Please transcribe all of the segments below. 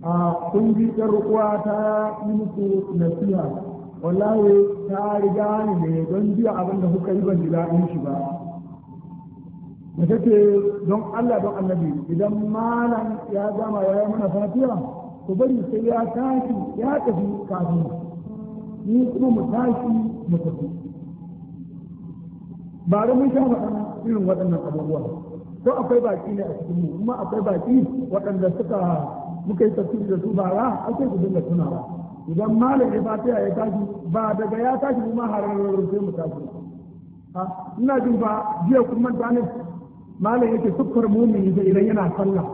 kun ji ƴar uwa ta yi muku nasiha, wallahi ta riga ni ne don jiya abin da kuka yi ban ji daɗin shi ba. Da take don Allah don annabi idan malam ya gama ya yi mana fatiha ku bari sai ya tashi ya tafi kafin ni kuma mu tashi mu tafi. Ba da mun sha faɗa irin waɗannan abubuwa. To akwai baki ne a cikin mu kuma akwai baki waɗanda muka yi tafsiri da su bara ake ku dinga tunawa. Idan malam ya fatiha ya tashi ba daga ya tashi kuma har sai mu tashi. Ina jin ba jiya kun manta ne malam yake tukkar mumini da idan yana sallah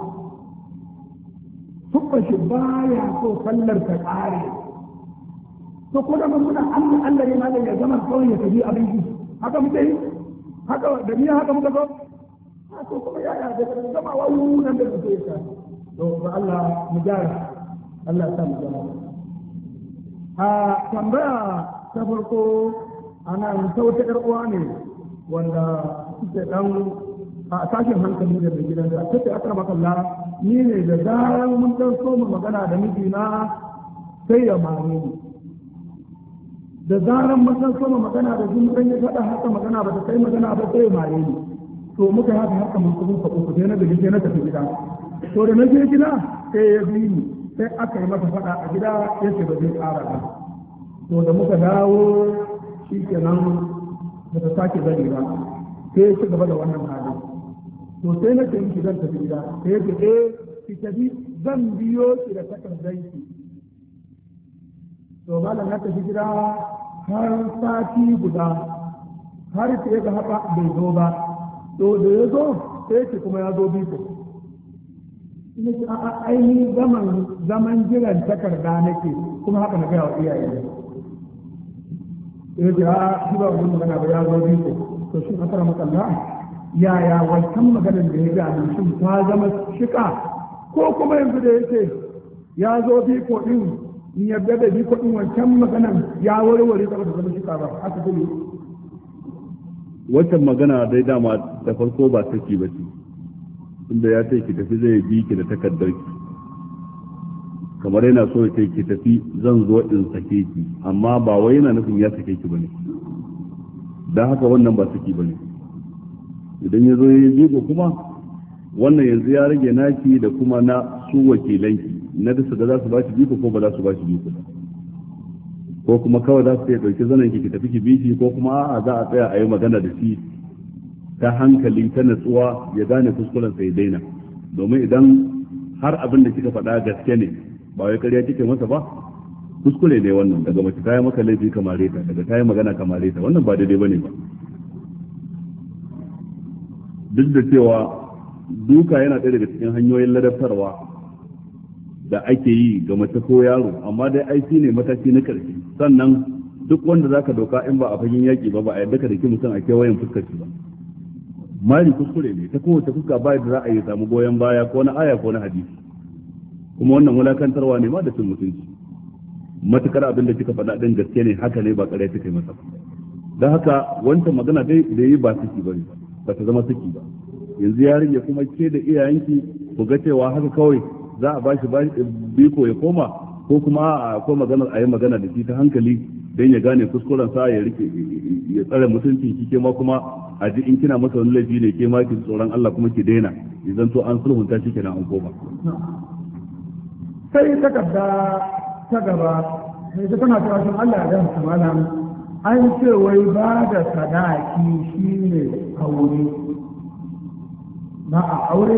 tukkar shi baya so sallar ta ƙare. To ko da mun muna Allah ne malam ya zama kawai ya tafi abin shi haka muke yi haka da ni haka muka zo to kuma ya da zama wannan da muke yi to ba Allah mu gyara Allah ya sa mu gyara. Tambaya ta farko ana ta wata ƴar uwa ne wanda suke dan a tashin hankali da mai gidansa ta ce aka makalla ni ne da zarar mun dan so mu magana da mijina sai ya mare ni, da zarar mun dan so mu magana da shi mun yi faɗa haka magana ba ta kai magana ba sai ya mare ni. To muka haka haka mun kuma uku sai na gaji sai na tafi gida. To da na je gida sai ya bi ni sai aka yi masa faɗa a gida ya ce ba zai ƙara ba. To da muka dawo shi kenan ba ta sake zane ba sai ya ci gaba da wannan hali. To sai na ce miki zan tafi gida sai ya ce ki tafi zan biyo ki da takardar ki. To malam na tafi gida har sati guda har sai ga haka bai zo ba. To da ya zo sai ce kuma ya zo biko. Ina ce a'a ainihin zaman jiran takarda nake kuma haka na gaya wa iyaye. Ya ce a'a shi ba wani magana ba ya zo biko. To shi akara makalla yaya wancan maganar da ya ga nan shin ta zama shika ko kuma yanzu da yake ya zo biko din in yarda da biko din wancan maganar ya warware ta ba zama shika ba haka dole. Wancan magana dai dama da farko ba saki ba ce, inda ya ce ki tafi zai bi ki da takardar ki, kamar yana so ya ce ki tafi zan zo in sake ki, amma ba wai yana nufin ya sake ki bane, dan haka wannan ba saki bane. Idan ya zo ya yi kuma wannan yanzu ya rage naki da kuma na su wakilanki na da su da za su ba shi biko ko ba za su ba shi biko ba, ko kuma kawai za su iya ɗauki zanen ki tafi ki bishi ko kuma a'a za a tsaya a yi magana da shi ta hankali ta natsuwa ya gane kuskuren sai daina. Domin idan har abin da kika faɗa gaske ne ba wai ƙarya kike masa ba, kuskure ne wannan, daga mace ta yi maka laifi kamare ta, daga ta yi magana kamare ta, wannan ba daidai bane ba. Duk da cewa duka yana ɗaya daga cikin hanyoyin ladabtarwa da ake yi ga mace ko yaro, amma dai aiki ne mataki na ƙarshe. Sannan duk wanda zaka doka in ba a fagen yaƙi ba a yadda ka daki mutum a kewayen fuskar shi ba. Mari kuskure ne ta kowace fuska ba da za a yi samu goyon baya ko na aya ko na hadisi, kuma wannan wulakantarwa ne ma da cin mutunci. Matukar abin da kika faɗa ɗin gaske ne haka ne ba ƙarya kika yi masa ba. Don haka wancan magana dai da yi ba saki ba ne, ba ta zama saki ba. Yanzu ya rage kuma ke da iyayenki ku ga cewa haka kawai za a bashi biko ya koma, ko kuma a ko maganar a yi magana da shi ta hankali don ya gane kuskuren sa ya rike ya tsare mutunci ki ke ma kuma a ji in kina masa wani laifi ne ke ma ki tsoron Allah kuma ki daina, idan to an sulhunta shi kenan an koma. Sai takarda ta gaba sai ta tana cewa shin Allah ya ga malam an ce wai ba da sadaki shine aure, ba a aure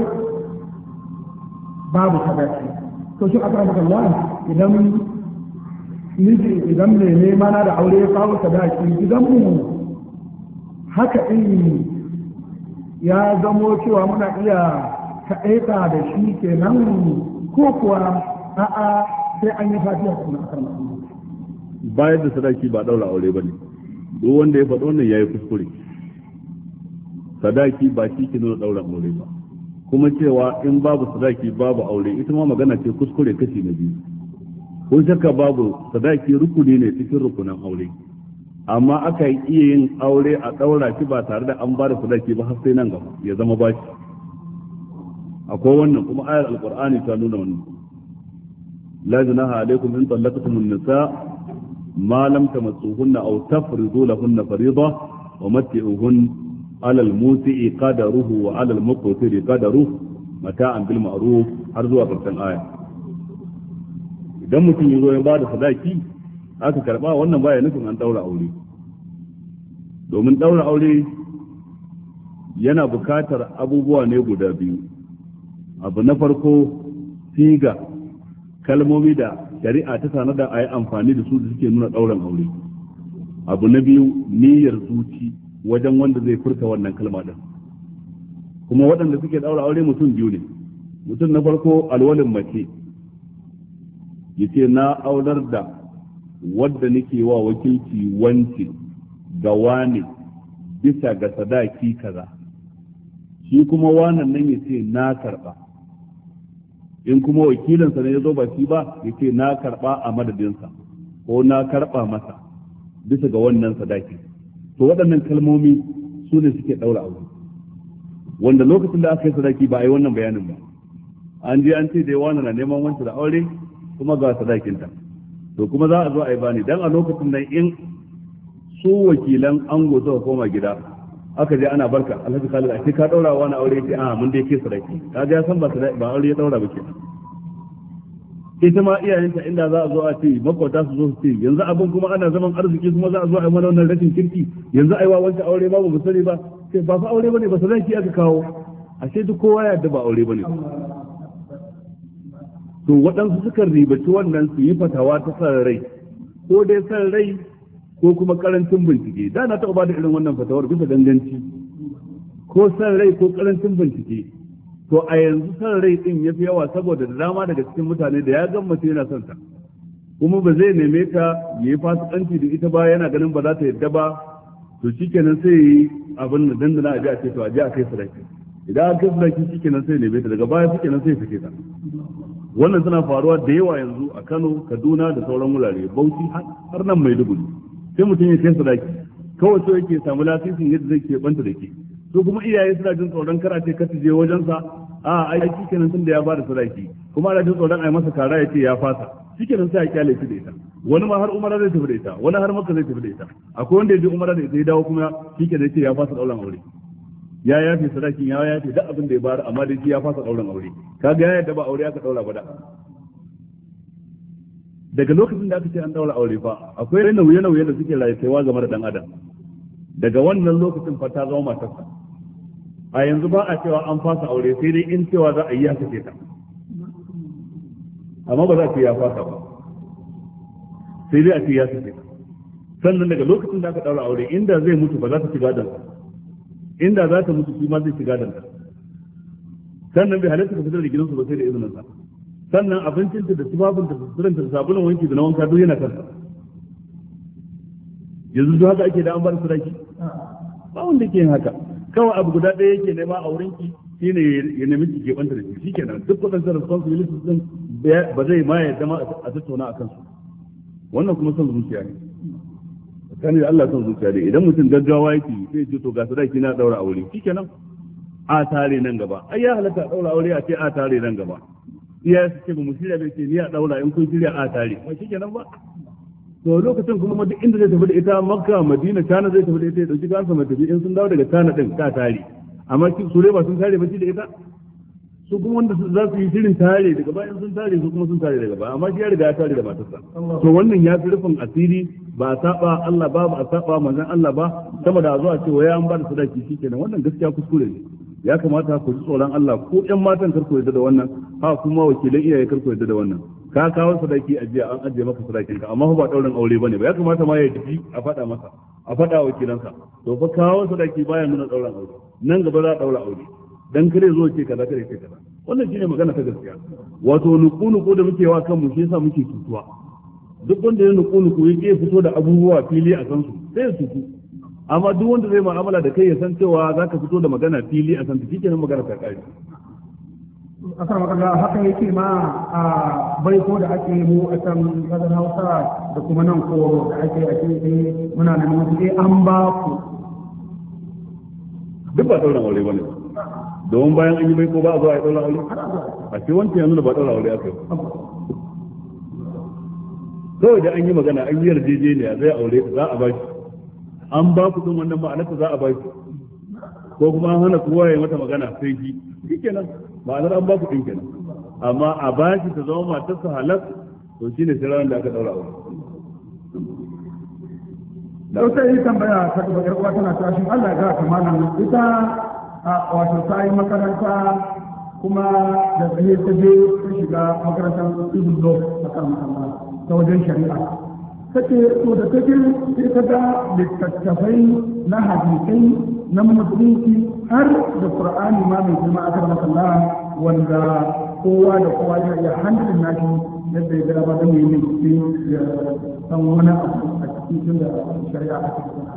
babu sadaki. To shi aka maka Allah idan miji idan mai nema na da aure ya kawo sadaki gidan mu haka in ya zamo cewa muna iya kaɗaita da shi kenan ko kuwa a'a sai an yi fatiha kuma a kan bayar da sadaki ba daura aure ba ne. Duk wanda ya faɗo wannan yayi kuskure. Sadaki ba shi ke nuna daura aure ba, kuma cewa in babu sadaki babu aure ita ma magana ce kuskure kashi na biyu. Ko shakka babu sadaki rukuni ne cikin rukunan aure, amma aka iya yin aure a daura shi ba tare da an ba da sadaki ba har sai nan gaba ya zama bashi. Akwai wannan kuma ayar alqur'ani ta nuna wannan. la junaha alaikum in talaqtumun nisa ma lam tamassuhunna aw tafridu lahunna fariida wa matti'uhun ala al-musi'i qadaruhu wa ala al-muqtiri qadaruhu mata'an bil ma'ruf har zuwa karshen aya. Idan mutum ya zo ya bada sadaki aka karba, wannan baya nufin an daura aure, domin daura aure yana bukatar abubuwa ne guda biyu. Abu na farko siga, kalmomi da shari'a ta sanar da a yi amfani da su da suke nuna ɗauran aure. Abu na biyu niyyar zuci wajen wanda zai furta wannan kalma din. Kuma waɗanda suke ɗaura aure mutum biyu ne. Mutum na farko alwalin mace yace na aurar da wadda nake wa wakilci wance ga wane bisa ga sadaki kaza, shi kuma wannan nan yace na karba. In kuma wakilinsa ne ya zo ba shi ba yace na karba a madadinsa ko na karba masa bisa ga wannan sadaki. To waɗannan kalmomi su ne suke ɗaura aure, wanda lokacin da aka yi sadaki ba a yi wannan bayanin ba. An je an ce dai wani na neman wancan da aure kuma ga sadakinta, to kuma za a zo a yi bani dan a lokacin nan in su wakilan ango suka koma gida aka je ana barka Alhaji Khalid a ce ka daura wani aure ce a mun dai ke sadaki, kaga ya san ba aure ya daura ba kenan. Ita ma iyayenta inda za a zo a ce makwata su zo su ce yanzu abin kuma ana zaman arziki kuma za a zo a yi mana wannan rashin kirki, yanzu ai wa wancan aure ba mu sani ba, sai ba fa aure bane ba sadaki aka kawo, ashe duk kowa ya yarda ba aure bane. To waɗansu suka ribaci wannan su yi fatawa ta san rai, ko dai san rai ko kuma karancin bincike. Da na taɓa ba da irin wannan fatawar bisa ganganci, ko san rai ko karancin bincike. To a yanzu san rai din ya fi yawa saboda da dama daga cikin mutane da ya gan mace yana son ta, kuma ba zai neme ta ya yi fasikanci da ita ba, yana ganin ba za ta yadda ba, to shikenan sai yi abin da dandana a ji a ce to a ji a kai sadaki. Idan aka kai sadaki shikenan sai neme ta, daga baya shikenan sai sake ta. Wannan tana faruwa da yawa yanzu a Kano, Kaduna da sauran wurare, Bauchi har nan Maiduguri. Sai mutum ya kai sadaki kawai so yake samu lasisin yadda zai ke banta da ke. To kuma iyaye suna jin tsoron kar a ce ka je wajensa, a ai shikenan tun da ya bada sadaki, kuma ana jin tsoron a yi masa kara ya ce ya fasa, shikenan sai a kyale shi da ita. Wani ma har umara zai tafi da ita, wani har maka zai tafi da ita. Akwai wanda ya je umara da ita ya dawo kuma shikenan ya ce ya fasa dauran aure. Ya yafe sadakin, ya yafe duk abin da ya bayar, amma dai shi ya fasa dauran aure. Kaga ya yadda ba aure aka daura ba da. Daga lokacin da aka ce an daura aure fa akwai nauye-nauye da suke rayuwa game da dan adam. Daga wannan lokacin fa ta zama matarsa. A yanzu ba a cewa an fasa aure, sai dai in cewa za a yi haka ce ta, amma ba za a ce ya fasa ba, sai dai a ce ya sake ta. Sannan daga lokacin da aka daura aure, inda zai mutu ba za ta ci gadon, inda za ta mutu shi ma zai ci gadon. Sannan bai halatta ka fitar da gidansu ba sai da izinin sa. Sannan abincinta da tufafinta da suturanta da sabulun wanki da na wanka duk yana kansa. Yanzu duk haka ake da an bar sadaki, ba wanda ke yin haka. Kawai abu guda ɗaya yake nema a wurinki shine ya nemi ki ke banta da shi, shikenan duk waɗannan responsibilities din ba zai ma ya zama a tattauna a kansu. Wannan kuma son zuciya ne, tsakani da Allah son zuciya ne. Idan mutum gaggawa yake sai ce to ga sadaki na daura aure, shikenan a tare nan gaba. Ai ya halatta daura aure a ce a tare nan gaba. Iya su ce ba mu shirya bai ce ni a daura, in kun shirya a tare, ba shikenan ba. To lokacin kuma duk inda zai tafi da ita, Makka, Madina, Tana zai tafi da ita, ya dauki kansa mai tafi, in sun dawo daga Tana din ta tare. Amma su ba sun tare ba da ita, su kuma wanda za su yi shirin tare daga bayan sun tare, su kuma sun tare daga baya, amma shi ya riga ya tare da matarsa. To wannan ya fi rufin asiri, ba a saba Allah ba, ba a saba manzon Allah ba, sama da a zo a ce wai an ba da sadaki shikenan. Wannan gaskiya kuskure ne. Ya kamata ku ji tsoron Allah, ko ƴan matan kar ku yarda da wannan, ha kuma wakilan iyaye kar ku yarda da wannan. Ka kawo sadaki a jiya, an ajiye maka sadakin ka, amma ba daurin aure bane ba. Ya kamata ma ya tafi a faɗa masa, a faɗa wakilansa. To fa kawo sadaki baya nuna daurin aure. Nan gaba za a daura aure. Dan kare zo ce kaza kare ce kaza. Wannan shine magana ta gaskiya. Wato nuku da muke wa kanmu shi yasa muke tutuwa. Duk wanda ya nuku ya fito da abubuwa fili a kansu sai ya tutu. Amma duk wanda zai mu'amala da kai ya san cewa zaka fito da magana fili a san ta, shikenan magana ta kare. Asar magana haka yake ma a baiko da ake mu a can kasar Hausa da kuma nan ko da ake muna nan wasu an ba ku. Duk ba ɗauran aure ba ne, domin bayan an yi baiko ba a zuwa ya ɗauran aure. A ce wancan ya nuna ba ɗauran aure aka yi. kawai da an yi magana an yi yarjejeniya zai aure ka za a ba shi, an ba ku din wannan ma'anarsa za a ba shi, ko kuma an hana kowa ya mata magana sai shi kenan ma'anar an ba ku din kenan. Amma a ba shi ta zama matarsa halak to shine sai ran da aka daura aure. da wata yi tambaya ta gaba yar uwa tana tashin Allah ga kamanan ita a wato ta yi makaranta kuma da tsaye ta je ta shiga makarantar ibn lo a kan makaranta ta wajen shari'a take to da take sai ta ga littattafai na hadisai na musulunci har da qur'ani ma mai girma a kan makaranta wanda kowa da kowa ya iya handling nashi yadda ya gaba da mai ne ya san wani abu a cikin da shari'a a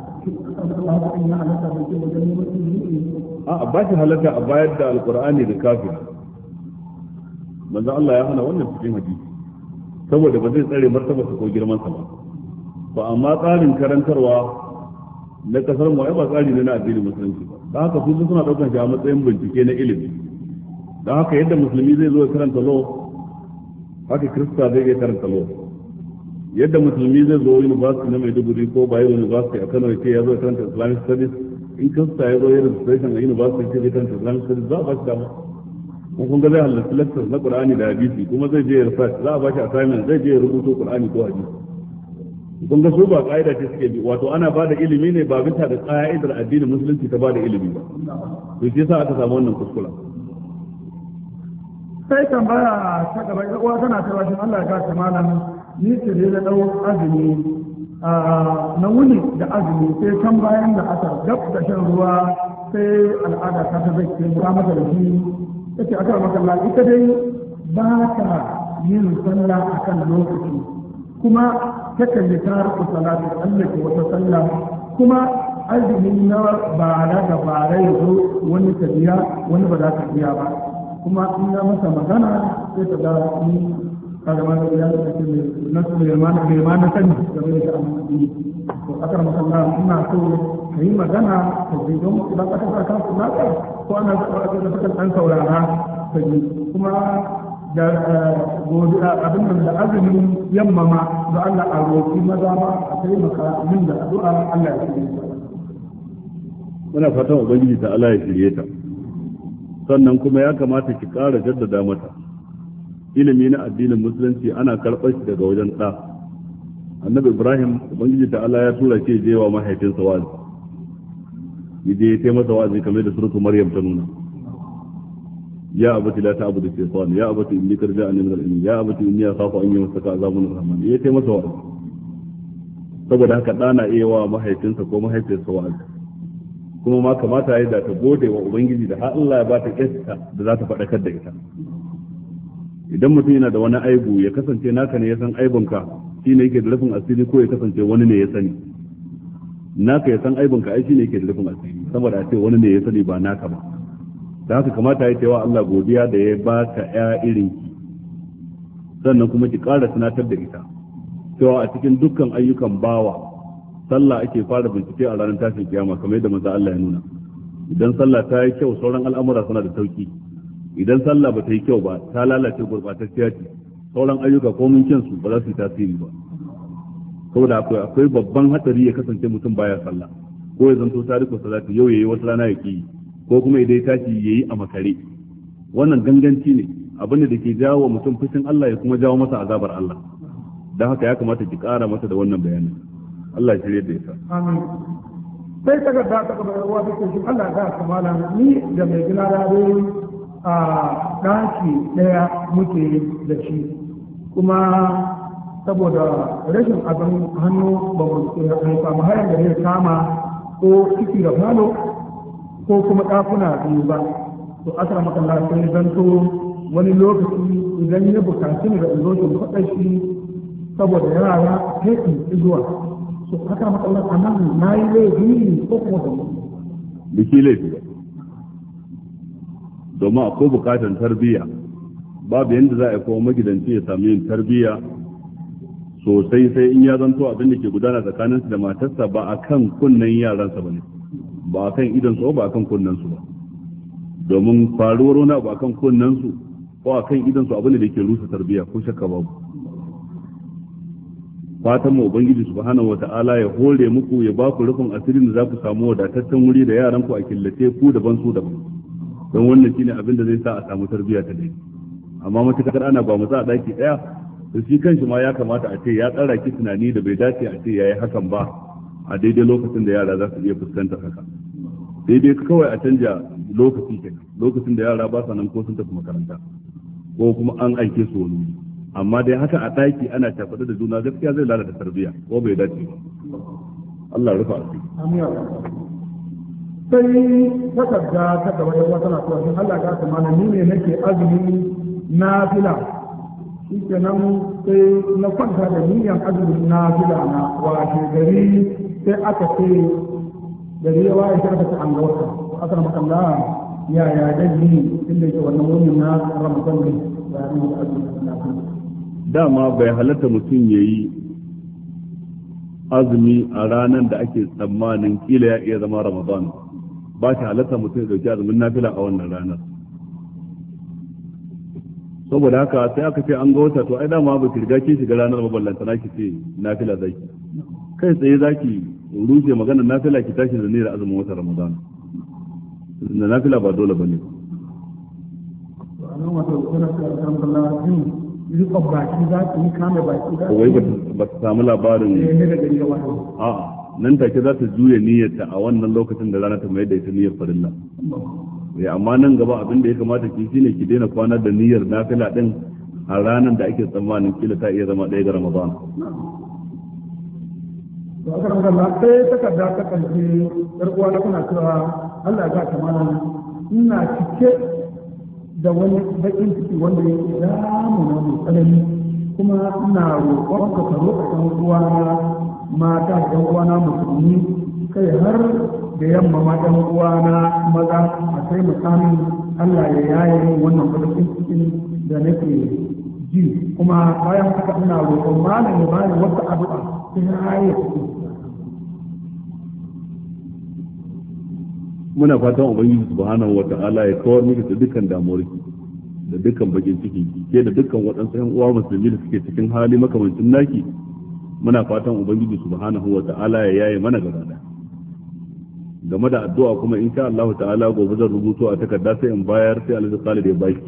a ba shi halatta a bayar da alkur'ani da kafin manzo Allah ya hana wannan cikin hadisi saboda ba zai tsare martabarsa ko girman sa ba amma tsarin karantarwa na kasar mu ba tsari ne na addinin musulunci ba da haka su suna daukar shi a matsayin bincike na ilimi da haka yadda musulmi zai zo ya karanta law haka kirista zai iya karanta law, yadda musulmi zai zo university na Maiduguri ko Bayero University a Kano ya zo ya karanta Islamic Studies, in kirista ya zo ya registration a university zai karanta Islamic Studies za a ba shi dama. Kun ga zai halarci lectures na Qur'ani da hadisi kuma zai je research za a ba shi assignment zai je ya rubuto Qur'ani ko hadisi. Kun ga su ba ka'ida ce suke bi wato ana ba da ilimi ne ba bisa da ka'idar addinin musulunci ta ba da ilimi ba. To shi yasa aka samu wannan kuskura. Sai tambaya ta gaba ita uwa tana cewa shin Allah ya ga malam ni ce da dau azumi na wuni da azumi sai can bayan da aka gab da shan ruwa sai al'ada ta zai ke mura mata da shi take aka maka Allah ita dai ba ta yin sallah akan lokaci kuma takan yi tarku salatu Allah ke wata sallah kuma azumi na bara da bara yazo wani tafiya wani ba za ta biya ba kuma in ya masa magana sai ta ga ni kaga ma da ya ce na Sulaiman bai ma na sani game da amfani to akar masalla ina so kai magana ta ji don idan aka saka ku na ko ana da ta kan saurara ta ji kuma da gobe abin da azumin yamma ma da Allah a roki maza ma a kai maka min da addu'a Allah ya shirye ta muna fatan ubangiji ta Allah ya shirye ta sannan kuma ya kamata ki ƙara jaddada mata ilimi na addinin musulunci ana karɓar shi daga wajen ɗa. Annabi Ibrahim ubangiji ta Allah ya tura ce je wa mahaifinsa wa'azi yaje ya masa wa'azi kamar da suratul Maryam ta nuna ya abati la ta'budu shaytan ya abati inni qad ja'ani min al-ilmi ya abati inni akhafu an yamassaka azabun rahman ya masa wa'azi saboda haka ɗana iya wa mahaifinsa ko mahaifiyarsa wa'azi kuma ma kamata ya da ta gode wa ubangiji da Allah ya ba ta kissa da za ta faɗakar da ita idan mutum yana da wani aibu ya kasance naka ne ya san aibunka shine yake da rufin asiri ko ya kasance wani ne ya sani naka ya san aibunka ai shine yake da rufin asiri saboda a ce wani ne ya sani ba naka ba da haka kamata ya ce wa Allah godiya da ya ba ka ƴa irin ki sannan kuma ki ƙara tunatar da ita cewa a cikin dukkan ayyukan bawa sallah ake fara bincike a ranar tashin kiyama kamar yadda manzo Allah ya nuna idan sallah ta yi kyau sauran al'amura suna da sauki idan sallah ba ta yi kyau ba ta lalace gurbatacciya ce sauran ayyuka ko mun kyan su ba za su yi tasiri ba saboda akwai babban hatsari ya kasance mutum baya sallah ko ya zanto tariku salati yau yayi wata rana yake ko kuma idan ya tashi yayi a makare wannan ganganci ne abin da ke jawo mutum fushin Allah ya kuma jawo masa azabar Allah dan haka ya kamata ki kara masa da wannan bayanin Allah shirye da ita. Amin. Sai ta gaba ta gaba ruwa ta ce Allah ga kamala ni da mai gina rado a ɗaki ɗaya muke da shi kuma saboda rashin abin hannu ba mu samu hayar da zai kama ko ciki da falo ko kuma ɗakuna biyu ba. To asara makalla sai zanto wani lokaci idan ya bukaci ni da in zo shi faɗa shi saboda yara sai in zuwa. su haka matsalar a nan na yi laifi ko kuma da biki laifi ba domin akwai bukatar tarbiyya babu yadda za a yi kuma magidanci ya sami yin tarbiyya sosai sai in ya zanto abin da ke gudana tsakaninsu da matarsa ba a kan kunnen yaransa ba ne ba a kan idansu ba a kan kunnensu ba domin faruwar wani abu a kan kunnensu ko a kan idansu abin da ke rusa tarbiyya ko shakka babu fatan mu ubangiji subhanahu wata'ala ya hore muku ya ba ku rufin asirin da za ku samu wadataccen wuri da yaran ku a killace ku daban su daban, don wannan shine abin da zai sa a samu tarbiyya ta dai. Amma matukar ana ba mu za a daki daya, to shi kanshi ma ya kamata a ce ya tsara ki tunani da bai dace a ce yayi hakan ba a daidai lokacin da yara za su iya fuskantar haka. Daidai kawai a canja lokaci kenan, lokacin da yara ba sa nan ko sun tafi makaranta ko kuma an aike su wani, amma dai haka a ɗaki ana tafaɗa da juna gaskiya zai lalata tarbiyya ko bai dace ba. Allah ya rufa asiri. Sai takarda ta gaba da wata na cewa shin Allah ya ta malami ne nake azumi na fila, shi kenan sai na kwanta da niyyar azumin na fila na washe gari sai aka ce gari ya waye sai aka ce an ga wata aka maka Allah ya dalili inda yake wannan wani na Ramadan ne da azumin na fila. Dama bai halatta mutum ya yi azumi a ranar da ake tsammanin kila ya iya zama Ramadan, ba shi halatta mutum ya dauki azumin nafila a wannan ranar. Saboda haka sai aka ce an ga wata, to ai dama ba ki riga ki shiga ranar maballanta na ki ce nafila zaki, kai tsaye zaki rushe magana nafila ki tashi da niyyar azumin watan Ramadan. Da nafila ba dole bane. Rikon baki za su yi kame baki za su yi ba ta samu labarin a'a nan take za ta juya niyyarta a wannan lokacin da rana ta mai da ita niyyar farilla. Amma nan gaba abin da ya kamata ki shine ki daina kwana da niyyar nafila din a ranar da ake tsammanin kila ta iya zama ɗaya ga Ramadan. To aka ranka na sai takarda ta karshe yar uwa na kuna cewa Allah ya ga malam ina cike da wani bakin ciki wanda yake damu na mai tsanani, kuma ina roƙon ka roƙa ɗan uwana mata da ɗan uwana musulmi, kai har da yamma ma ɗan uwana maza a kai musamin Allah ya yaye min wannan bakin cikin da nake ji, kuma bayan haka ina roƙon malam ya bani wata addu'a ta yaye ciki. Muna fatan ubangiji subhanahu wata'ala ya kawar miki da dukkan damuwarki da dukkan bakin ciki ke da dukkan waɗansu ƴan uwa musulmi da suke cikin hali makamancin naki. Muna fatan ubangiji subhanahu wata'ala ya yaye mana gaba da game da addu'a kuma insha Allah ta'ala gobe zan rubuto a takarda sai in bayar sai Alhaji Khalid ya baki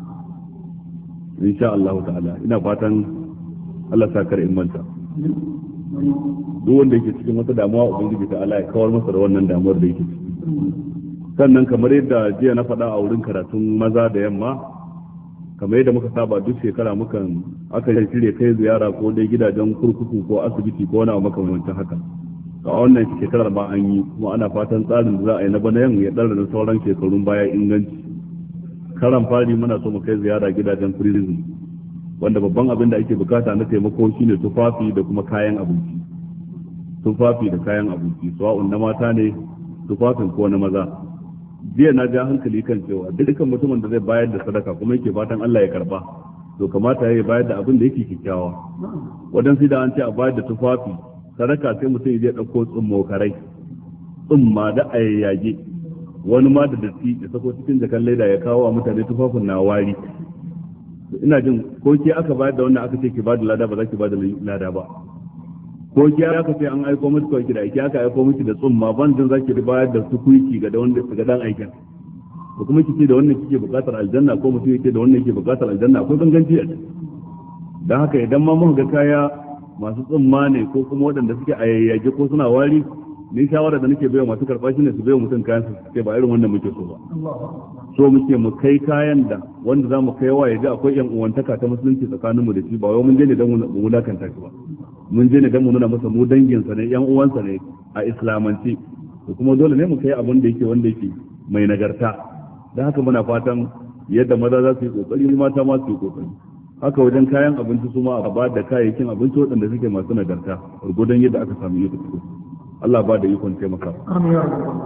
insha Allah ta'ala. Ina fatan Allah sa kar in manta duk wanda yake cikin wata damuwa ubangiji ta'ala ya kawar masa da wannan damuwar da yake ciki. Sannan kamar yadda jiya na faɗa a wurin karatun maza da yamma, kamar yadda muka saba duk shekara aka shirya kai ziyara ko dai gidajen kurkuku ko asibiti ko wani abu makamancin haka. A wannan shekarar ba an yi, kuma ana fatan tsarin da za a yi na bana yan ya ɗara da sauran shekarun baya inganci. Karan fari muna so mu kai ziyara gidajen prison, wanda babban abin da ake bukata na taimako shine tufafi da kuma kayan abinci. Tufafi da kayan abinci, sawa'un na mata ne tufafin ko na maza. Jiya na ja hankali kan cewa dukkan mutumin da zai bayar da sadaka kuma yake fatan Allah ya karba, to kamata ya bayar da abin da yake kikkiawa. Wadansu da an ce a bayar da tufafi sadaka sai mutum ya dauko tsummokarai, tsumma da ayayyage, wani ma da datti ya sako cikin jakan leda ya kawo wa mutane tufafin na wari. Ina jin ko ke aka bayar da wannan aka ce ki ba da lada ba za ki ba da lada ba, ko ki aka ce an aiko miki kawai da aiki aka aiko miki da tsumma ban jin zaki bayar da tukuici ga wanda ga dan aikin, ko kuma kike da wannan kike bukatar aljanna ko mutum yake da wannan yake bukatar aljanna, akwai ganganci a dan haka idan ma muka ga kaya masu tsumma ne ko kuma waɗanda suke ayayyage ko suna wari, ni shawara da nake bayar masu karɓa shine su bayar mutum kayan su sai ba irin wannan muke so ba. So muke mu kai kayan da wanda za mu kai wa ya ji akwai yan uwantaka ta musulunci tsakaninmu da shi, ba wai mun je ne don mu wulakanta shi ba, mun je ne don mu nuna masa mu danginsa ne, yan uwansa ne a islamance, to kuma dole ne mu kai abin da yake wanda yake mai nagarta. Don haka muna fatan yadda maza za su yi kokari mata ma su yi kokari, haka wajen kayan abinci su ma a ba da kayayyakin abinci waɗanda suke masu nagarta gurgudan yadda aka samu yi. Allah ba da ikon taimaka. Amin.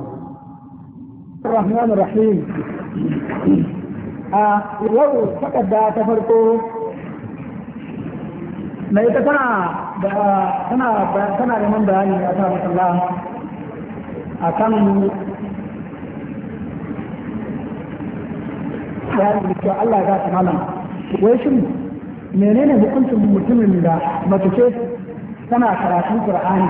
Rahman Rahim. Yau takarda ta farko na ita tana neman bayani a kan Allah a kan bayani da Allah ya ta malam. Wai shin menene hukuncin mutumin da mace ce tana karatun Qur'ani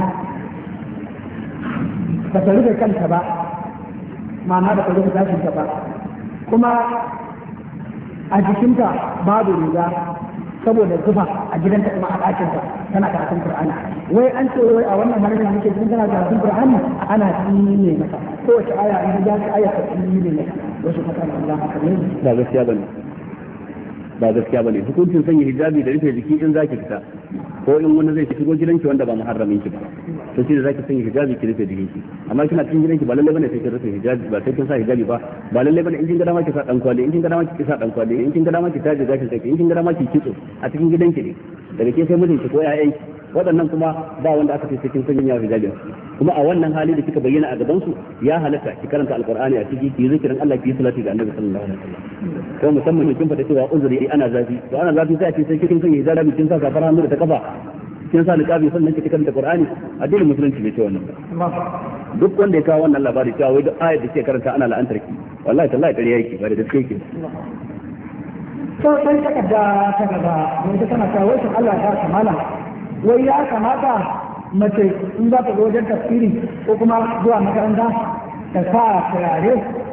ba ta rufe kanta ba ma'ana da ta rufe gashinta ba kuma a jikinta babu riga saboda zuba a gidanta kuma a ɗakinta tana karatun Qur'ani wai an ce wai a wannan halin da muke cikin tana karatun Qur'ani ana tsini ne mata kowace aya in za ta aya ta tsini ne mata wasu fatan Allah haka ne ba gaskiya bane ba gaskiya bane hukuncin sanya hijabi da rufe jiki in zaki fita ko in wani zai shigo gidanki wanda ba muharramin ki ba to shi da zaki sanya hijabi ki rufe jikinki amma kina cikin gidanki ba lalle bane sai ki rufe hijabi ba sai kin sa hijabi ba ba lalle bane in kin ga dama ki sa dan kwali in kin ga dama ki sa dan kwali in kin ga dama ki taje gashin kai in kin ga dama ki kitso a cikin gidanki ne daga ke sai mijinki ko ƴaƴanki waɗannan kuma ba wanda aka ce sai kin sanya hijabi kuma a wannan hali da kika bayyana a gaban su ya halatta ki karanta alqur'ani a ciki ki zikirin Allah ki salati ga annabi sallallahu alaihi wasallam ko musamman kin fada cewa uzuri ana zafi to ana zafi sai a ce sai kin sanya hijabi kin sa safar hannu da ta kafa kin sa niqabi sannan ki karanta qur'ani addinin musulunci bai ce wannan ba duk wanda ya kawo wannan labari cewa wai duk ayat da ke karanta ana la'antar ki wallahi tallahi ƙarya yake ba da gaske yake to sai takarda ta gaba wanda tana kawo shi Allah ya kamala wai ya kamata mace in za ta zo wajen tafsiri ko kuma zuwa makaranta ta sa turare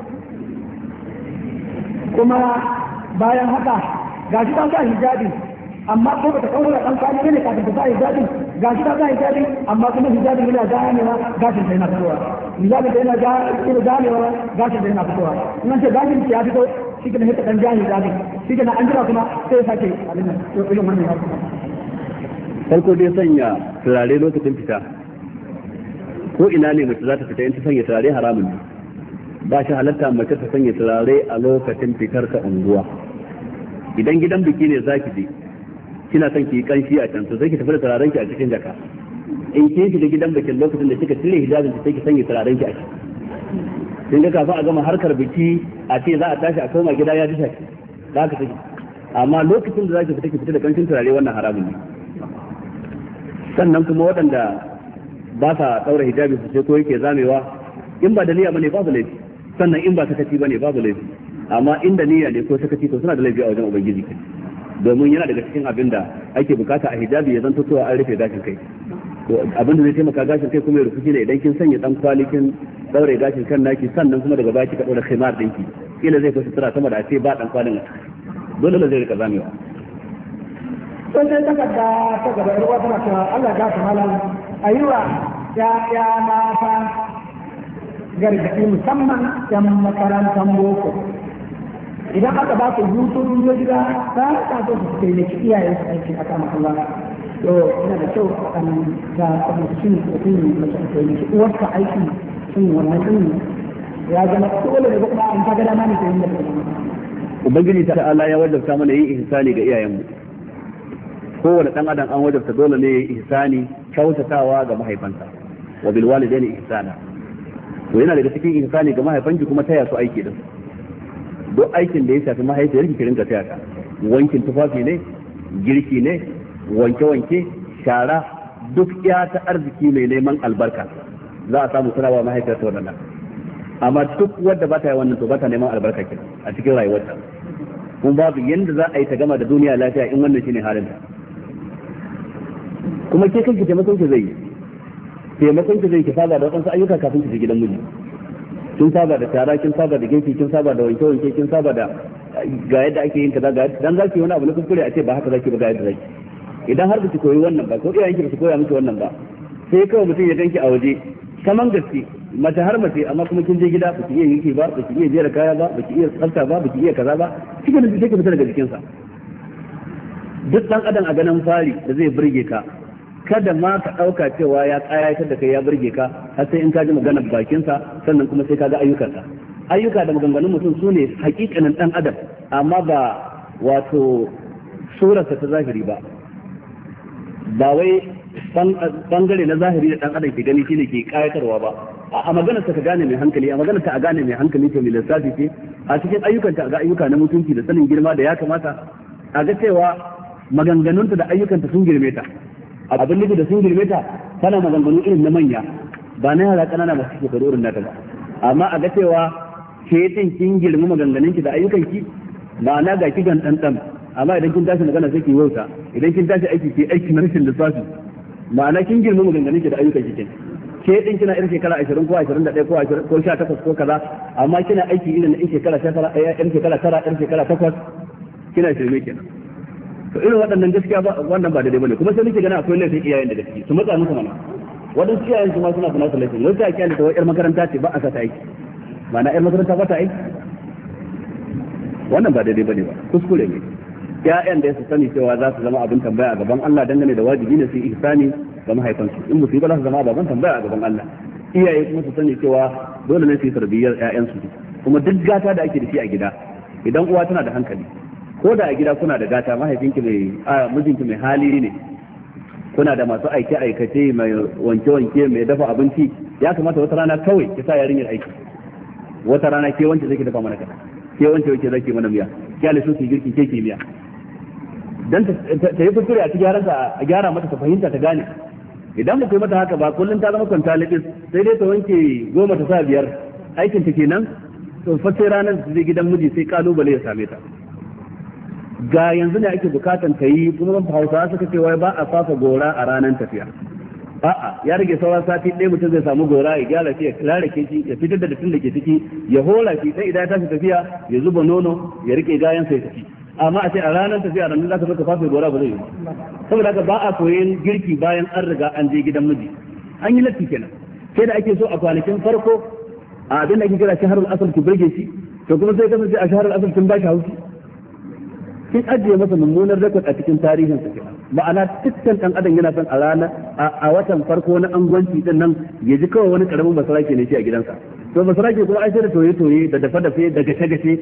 kuma bayan haka ga shi ta sa hijabi amma ko ba ta kawo dan kwali ne kafin ta sa hijabi ga shi ta sa hijabi amma kuma hijabi yana ganewa gashin ta yana fitowa hijabi ta yana ganewa gashin ta yana fitowa in ce gashin ya fito shi ke na hita dan jani hijabi shi ke na an jira kuma sai ya sake abin nan to irin wannan ya kuma farko dai sanya turare lokacin fita ko ina ne mace za ta fita in ta sanya turare haramun ne ba shi halatta mace ta sanya turare a lokacin fitar ka unguwa idan gidan biki ne zaki je kina son ki yi kanshi a can to sai ki tafi da turaren ki a cikin jaka in kin shiga gidan bikin lokacin da kika cire hijabin ki sai ki sanya turaren ki a ciki kin ga kafin a gama harkar biki a ce za a tashi a koma gida ya disha za ka take amma lokacin da zaki fita ki fita da kanshin turare wannan haramun ne sannan kuma waɗanda ba sa ɗaura hijabi su sai ko yake zamewa in ba da niyya bane babu laifi sannan in ba sakaci bane babu laifi amma in da niyya ne ko sakaci to suna da laifi a wajen ubangiji kai domin yana daga cikin abin da ake bukata a hijabi ya zanto cewa an rufe gashin kai to abin da zai taimaka gashin kai kuma ya rufe ne idan kin sanya dan kwalikin daure gashin kan naki sannan kuma daga baki ka ɗaura khimar ɗinki kila zai fi sutura sama da a ce ba dan kwalin dole zai rika zamewa sun sai takarda ta gaba yar uwa tana cewa Allah ya ta malam ayuwa ya mata gargaɗi musamman yan makarantar boko idan aka ba su hutu sun zo gida ta ta so su taimaki iyayen su aiki a kama Allah to yana da kyau da kwamitin mutum mace ta taimaki uwarsa aiki sun wannan din ya zama dole ne kuma an ta gada ma ne ta yin da ubangiji ta Allah ya wajabta mana yin ihsani ga iyayenmu kowane dan adam an wajabta dole ne yayi ihsani kyautatawa ga mahaifansa wa bil walidaini ihsana to yana daga cikin ihsani ga mahaifanki kuma taya su aiki din duk aikin da ya shafi mahaifiyarki ki rinka taya ta wankin tufafi ne girki ne wanke wanke shara duk ya ta arziki mai neman albarka za a samu sanawa mahaifiyarta wannan amma duk wadda ba ta yi wannan to ba ta neman albarka kin a cikin rayuwarta kuma babu yanda za a yi ta gama da duniya lafiya in wannan shine halin ta kuma ke kanki taimakon ki zai ki saba da wadansu ayyuka kafin ki je gidan miji kin saba da tara kin saba da girki kin saba da wanke wanke kin saba da ga yadda ake yin kaza ga dan zaki wani abu na kuskure a ce ba haka zaki ba ga yadda zaki idan har baki koyi wannan ba ko iyayenki ba su koya miki wannan ba sai kawai mutum ya danki a waje kaman gaske mace har mace amma kuma kin je gida baki iya yinki ba baki iya jera kaya ba baki iya tsafta ba baki iya kaza ba kike da kike fita daga jikinsa duk dan adam a ganin fari da zai burge ka kada ma ka ɗauka cewa ya ƙayatar da kai ya burge ka har sai in ka ji maganar bakinsa sannan kuma sai ka ga ayyukansa ayyuka da maganganun mutum su ne hakikanin ɗan adam amma ba wato surarsa ta zahiri ba ba wai bangare na zahiri da ɗan adam ke gani shine ke ƙayatarwa ba a maganarsa ka gane mai hankali a maganarsa a gane mai hankali to mai lissafi ce a cikin ayyukanta a ga ayyuka na mutunci da sanin girma da ya kamata a ga cewa maganganunta da ayyukanta sun girme ta abin nufi da sun girme ta tana maganganu irin na manya ba na yara kanana masu shekaru irin nata ba amma a ga cewa ke din kin girma maganganun ki da ayyukan ki ma'ana ga ki gan dan amma idan kin tashi magana sai ki wauta idan kin tashi aiki ki aiki na rashin lissafi ma'ana kin girma maganganun ki da ayyukan ki ke din kina irin shekara 20 ko 21 ko 20 ko 18 ko kaza amma kina aiki irin na shekara 9 irin shekara 9 irin shekara 8 kina shirme kenan to irin waɗannan gaskiya ba wannan ba daidai bane kuma sai nake gana akwai laifin iyayen da gaskiya su matsa musu mana waɗansu iyayen su ma suna da nasu laifin wata kiyali da yar makaranta ce ba a sa ta aiki ma'ana yar makaranta ba ta aiki wannan ba daidai bane ba kuskure ne ƴaƴan da su sani cewa za su zama abin tambaya a gaban Allah dangane da wajibi ne su yi ihsani ga mahaifansu in musu ba za su zama abin tambaya a gaban Allah iyaye kuma su sani cewa dole ne su yi tarbiyyar ƴaƴansu kuma duk gata da ake da shi a gida idan uwa tana da hankali ko da a gida kuna da gata mahaifinki mijinki mai hali ne kuna da masu aike aikace mai wanke wanke mai dafa abinci ya kamata wata rana kawai ki sa yarinyar aiki wata rana ke wance zaki dafa mana kaza ke wance zaki mana miya ke alisu ki girki ke miya dan ta yi kuskure a cikin yaransa a gyara mata ta fahimta ta gane idan mu kai mata haka ba kullun ta zama kwanta libis sai dai ta wanke 10 ta sa 5 aikin ta kenan to fa sai ranar da gidan miji sai kalubale ya same ta ga yanzu ne ake bukatan ta yi kuma Hausawa suka ce wai ba a fafa gora a ranar tafiya a'a ya rage sauran sati ɗaya mutum zai samu gora ya gyara shi ya kare shi ya fitar da dattin da ke ciki ya hora shi sai idan ya tashi tafiya ya zuba nono ya rike gayan sai tafi amma a ce a ranar tafiya ranar zaka zo ka fafe gora ba zai yi saboda haka ba a koyin girki bayan an riga an je gidan miji an yi latti kenan sai da ake so a kwanakin farko a abin da ake kira shaharul asal ku burge shi to kuma sai kasance a shaharul asal kin ba shi haushi kin ajiye masa mummunar rekod a cikin tarihin sa kenan ma'ana dukkan dan adam yana son a ranar a watan farko na angwanci din nan ya ji kawai wani karamin basarake ne shi a gidansa to basarake kuma ai sai da toye da dafe da gashe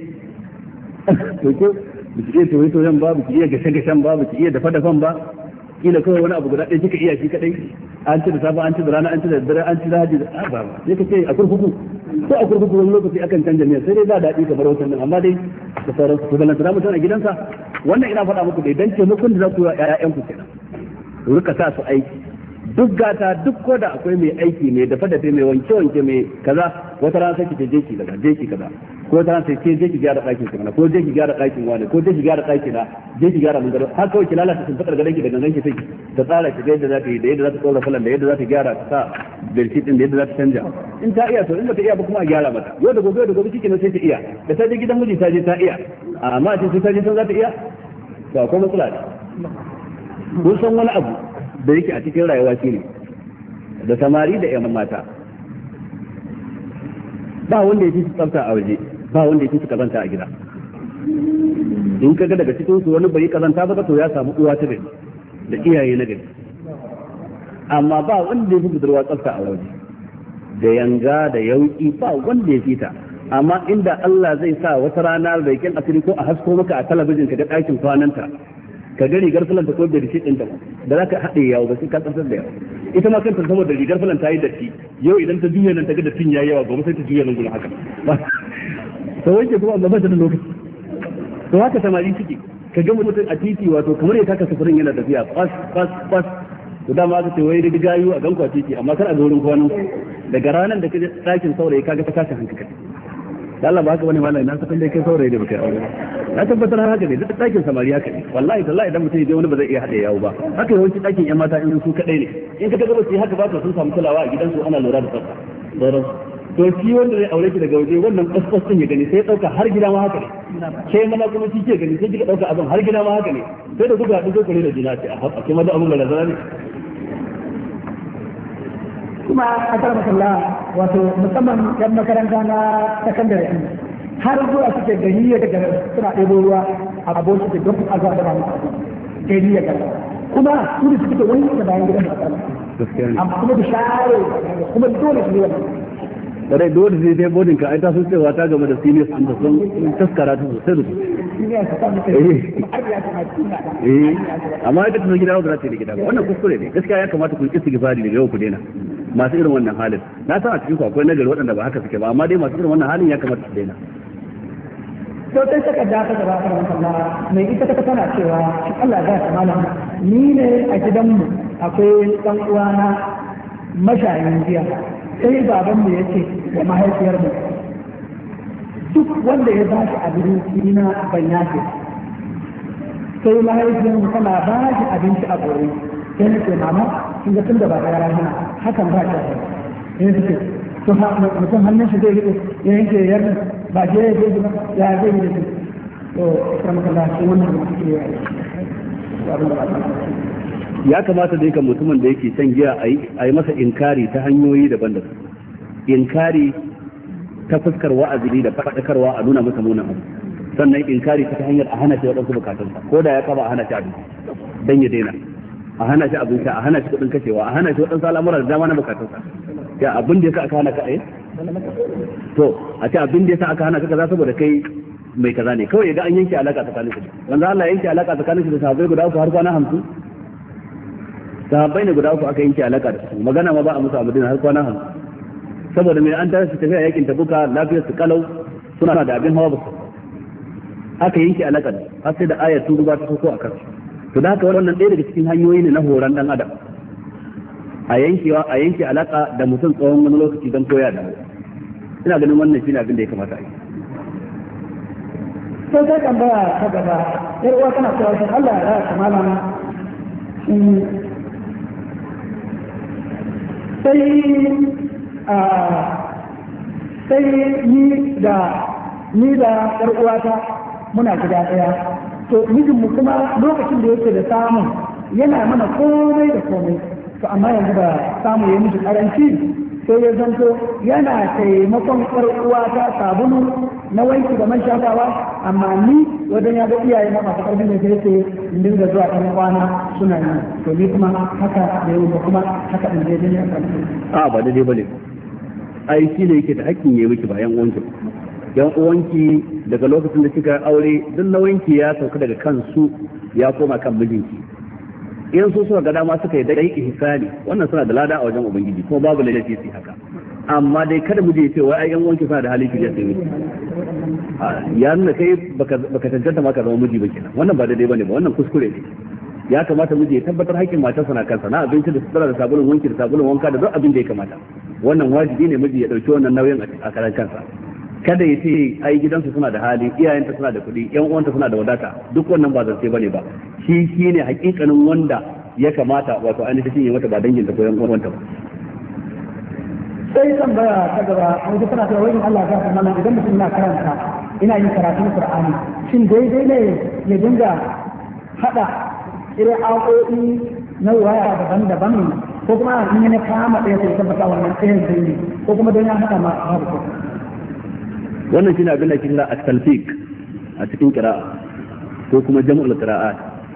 to ko biki iya toye ba biki iya gashe ba biki iya dafa ba kila kawai wani abu guda ɗaya kika iya shi kadai an ci da safa an ci da rana an ci da dare an ci da haji ba sai ka ce a kurkuku ko a kurkuku wani lokaci akan canja miya sai dai ba daɗi kamar wancan nan amma dai da sauran su balanta mutum a gidansa wannan ina faɗa muku dai dan taimakon da za ku yi wa ƴaƴanku kenan rika sa su aiki duk gata duk ko da akwai mai aiki mai dafa mai wanke mai kaza wata rana sai ki je ki kaza ko wata rana sai ki je ki gyara ɗakin ki ko je ki gyara ɗakin wani ko je ki gyara ɗakin na je ki gyara mun gado har kawai ki lalata sun fakar gadan ki da gangan ki sai ta tsara ki ga yadda za ta yi da yadda za ta tsora falan da yadda za ta gyara ta sa bedsheet din da yadda za ta canja in ta iya to in ba ta iya ba kuma a gyara mata yau da gobe shikenan sai ta iya da ta je gidan miji ta je ta iya amma sai ta je san za ta iya to akwai matsala ne kun san wani abu da yake a cikin rayuwa shine da samari da ƴan mata ba wanda yake tsafta a waje ba wanda yake kazanta a gida in kaga daga cikin su wani bai kazanta ba to ya samu uwa ta gari da iyaye na gari amma ba wanda yake budurwa tsafta a waje da yanga da yauki ba wanda ya fita amma inda Allah zai sa wata rana baikin asiri ko a hasko maka a talabijin ka ga ɗakin kwananta ka ga rigar fulanta ko da rishi ɗinta da za ka haɗe yawo ba sai ka tsaftar da yawo ita ma kanta saboda rigar fulanta yi datti yau idan ta juya nan ta ga dattin yayi yawa gobe sai ta juya nan gurin haka to wanke kuma amma ba ta da lokaci to haka samari suke ka ga mutum a titi wato kamar ya taka sufurin yana tafiya fas to dama aka ce wai da gayu a ganku a titi amma kar a ga wurin kwanan daga ranar da kaje ɗakin saurayi kaga ta kashe hankali da Allah ba haka bane wallahi na san dai kai saurayi da baka aure na tabbatar haka ne duk ɗakin samari haka ne wallahi tallahi idan mutum ya wani ba zai iya hada yawo ba haka yawanci ɗakin ƴan mata in su kadai ne in ka ga ba su yi haka ba to sun samu kulawa a gidansu ana lura da tsafta sauran to shi wanda zai aure ki daga waje wannan kaskas din ya gani sai ya dauka har gida ma haka ne sai mana kuma shi ke gani sai kika dauka abin har gida ma haka ne sai da kuka haɗu kare da jina ce a kuma da abin da lazara ne kuma a kar masalla wato musamman yan makaranta na sakandare ɗin har zuwa suke gani ya daga suna ɗebo ruwa a abin suke don a zuwa da ba musu gani ya gaba kuma su da suke wani da bayan gidan makaranta amma kuma da share kuma dole su yi wannan dai dole zai dai bodin ka ai ta sun cewa ta game da seniors din da sun taskara ta sosai da amma ita tana gida ba za ta yi gida ba wannan kuskure ne gaskiya ya kamata ku yi istighfari daga yau ku daina masu irin wannan halin na san a cikin ku akwai nagari waɗanda ba haka suke ba amma dai masu irin wannan halin ya kamata su daina to sai saka da ta gaba kan Allah mai ita ta tana cewa Allah ya ga malam ni ne a gidanmu akwai dan uwana mashayin jiya sai baban mu yace da mahaifiyar mu duk wanda ya ba shi abinci na ban yafe sai mahaifiyar mu tana ba shi abinci a gobe sai ne ce mama kin ga tunda ba da rana hakan ba ta sai suke to mutum hannun shi zai rike ya yanke yar ba je ya je ya zai yi da shi to kuma kallon shi wannan da suke yi ya kamata da kan mutumin da yake shan giya a yi masa inkari ta hanyoyi daban-daban inkari ta fuskar wa'azi da faɗakarwa a nuna masa munan abu sannan inkari ta hanyar a hana shi waɗansu bukatunsa ko da ya kaba a hana shi abinci don ya daina a hana shi abinci a hana shi kuɗin kashewa a hana shi waɗansu al'amura da dama na bukatunsa ya abin da ya sa aka hana ka to a ce abin da ya sa aka hana ka kaza saboda kai mai kaza ne kawai idan an yanke alaka tsakanin su wanda Allah ya yanke alaka tsakanin su da sahabbai guda uku har kwana 50 sahabbai ne guda uku aka yanke alaka da su magana ma ba a musu a Madina har kwana 50 saboda mai an tashi tafiya yakin Tabuka lafiyar su kalau suna da abin hawa ba aka yanke alaka har sai da ayat tuba ta sauko akan to da haka wannan ɗaya daga cikin hanyoyi ne na horon dan adam a yanke alaka da mutum tsawon wani lokaci don koya da ina ganin wannan shine abin da ya kamata a yi sai sai tambaya ta gaba yar uwa tana cewa shin Allah ya kamala sai ni da yar uwata muna gida daya to mijinmu kuma lokacin da yake da samu yana mana komai da komai to amma yanzu da samu ya miji karanci sai ya zanto yana taimakon uwa ta sabulu na wanki da man shafawa amma ni wajen ya ga iyaye na masu karfin da sai ce in dinga zuwa ɗan kwana suna yi to ni kuma haka da yau da kuma haka in je jini a ba daidai bane ai shi ne yake da hakkin yayi miki bayan uwanki yan uwanki daga lokacin da kika aure duk nauyinki ya sauka daga kansu ya koma kan mijinki in su suka ga dama suka yi dai ihsani wannan suna da lada a wajen ubangiji kuma babu laifi su haka amma dai kada mu je ce wai ai yan wanki suna da hali kije sai miji ya nuna kai baka tantance ma ka zama miji ba kenan wannan ba daidai bane ba wannan kuskure ne ya kamata miji ya tabbatar haƙƙin matarsa na kansa na abinci da sutura da sabulun wanki da sabulun wanka da duk abin da ya kamata wannan wajibi ne miji ya dauki wannan nauyin a karan kansa kada ya ce ai gidansu suna da hali iyayenta suna da kuɗi yan uwanta suna da wadata duk wannan ba zance bane ba shi ne hakikanin wanda ya kamata wato ainihin ya mata ba dangin ta ko yan uwanta ba sai tambaya ta gaba an ji tana cewa wajen Allah ya mana idan mutum na karanta ina yin karatun Qur'ani shin daidai ne ya dinga hada irin aƙoƙi na waya daban-daban ko kuma in ne kama ɗaya sai tabbata wannan ɗayan zai ne ko kuma don ya hada ma babu wannan shine abin da ake kira at-talfiq a cikin qira'a ko kuma jam'ul qira'at